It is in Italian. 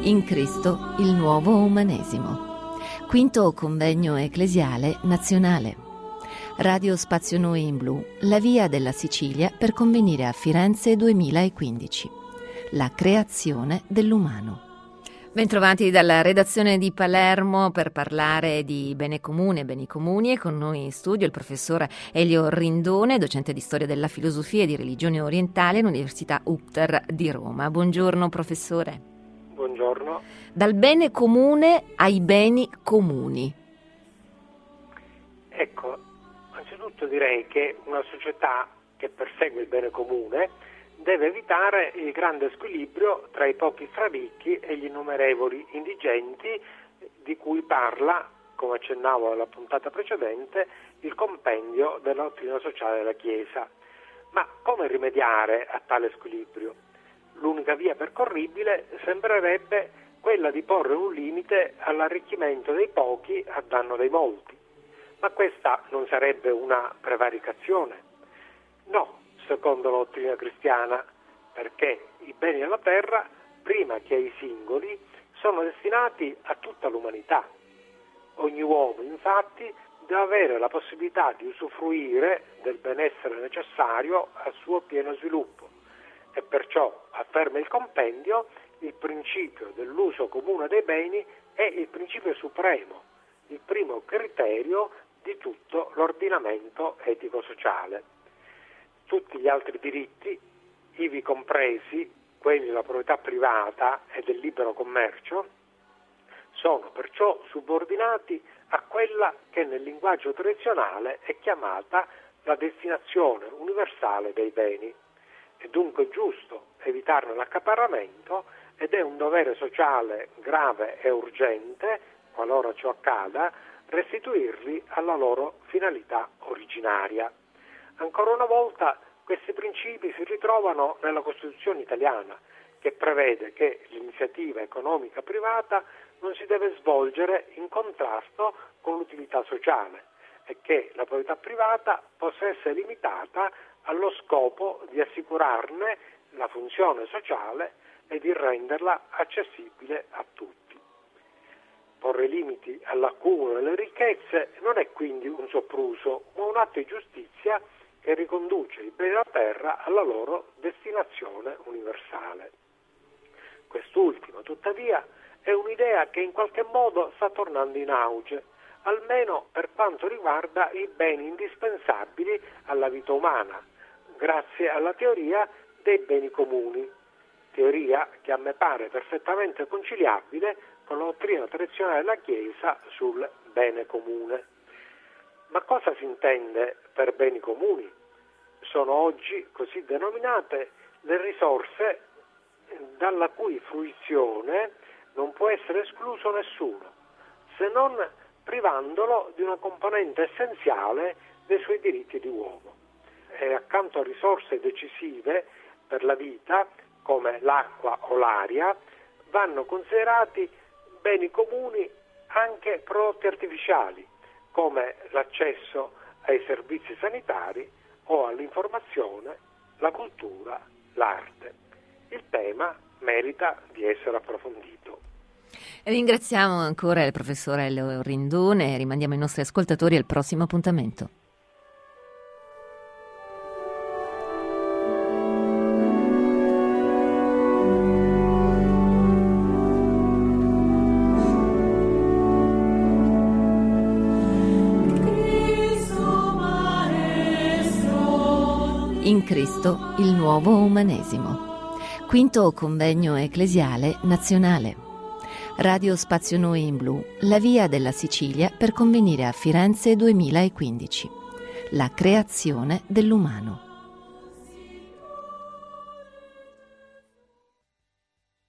In Cristo il nuovo umanesimo. Quinto convegno ecclesiale nazionale. Radio Spazio Noi in Blu, la via della Sicilia per convenire a Firenze 2015. La creazione dell'umano. Bentrovati dalla redazione di Palermo per parlare di bene comune e beni comuni. E con noi in studio il professor Elio Rindone, docente di storia della filosofia e di religione orientale all'Università UCTR di Roma. Buongiorno professore. Buongiorno. Dal bene comune ai beni comuni. Ecco, anzitutto direi che una società che persegue il bene comune deve evitare il grande squilibrio tra i pochi straricchi e gli innumerevoli indigenti di cui parla, come accennavo alla puntata precedente, il compendio della dottrina sociale della Chiesa. Ma come rimediare a tale squilibrio? L'unica via percorribile sembrerebbe quella di porre un limite all'arricchimento dei pochi a danno dei molti. Ma questa non sarebbe una prevaricazione? No, secondo la dottrina cristiana, perché i beni della terra, prima che ai singoli, sono destinati a tutta l'umanità. Ogni uomo, infatti, deve avere la possibilità di usufruire del benessere necessario al suo pieno sviluppo e perciò, afferma il compendio, il principio dell'uso comune dei beni è il principio supremo, il primo criterio di tutto l'ordinamento etico-sociale. Tutti gli altri diritti, ivi compresi quelli della proprietà privata e del libero commercio, sono perciò subordinati a quella che nel linguaggio tradizionale è chiamata la destinazione universale dei beni. È dunque giusto evitarne l'accaparramento ed è un dovere sociale grave e urgente, qualora ciò accada, restituirli alla loro finalità originaria. Ancora una volta questi principi si ritrovano nella Costituzione italiana, che prevede che l'iniziativa economica privata non si deve svolgere in contrasto con l'utilità sociale e che la proprietà privata possa essere limitata allo scopo di assicurarne la funzione sociale e di renderla accessibile a tutti. Porre limiti all'accumulo delle ricchezze non è quindi un sopruso, ma un atto di giustizia che riconduce i beni della terra alla loro destinazione universale. Quest'ultima, tuttavia, è un'idea che in qualche modo sta tornando in auge, almeno per quanto riguarda i beni indispensabili alla vita umana, grazie alla teoria dei beni comuni, teoria che a me pare perfettamente conciliabile con la dottrina tradizionale della Chiesa sul bene comune. Ma cosa si intende per beni comuni? Sono oggi così denominate le risorse dalla cui fruizione non può essere escluso nessuno, se non privandolo di una componente essenziale dei suoi diritti di uomo. E accanto a risorse decisive per la vita, come l'acqua o l'aria, vanno considerati beni comuni anche prodotti artificiali, come l'accesso ai servizi sanitari o all'informazione, la cultura, l'arte. Il tema merita di essere approfondito. Ringraziamo ancora il professore Elio Rindone e rimandiamo i nostri ascoltatori al prossimo appuntamento. In Cristo il nuovo umanesimo. Quinto convegno ecclesiale nazionale. Radio Spazio Noi in Blu, la via della Sicilia per convenire a Firenze 2015. La creazione dell'umano.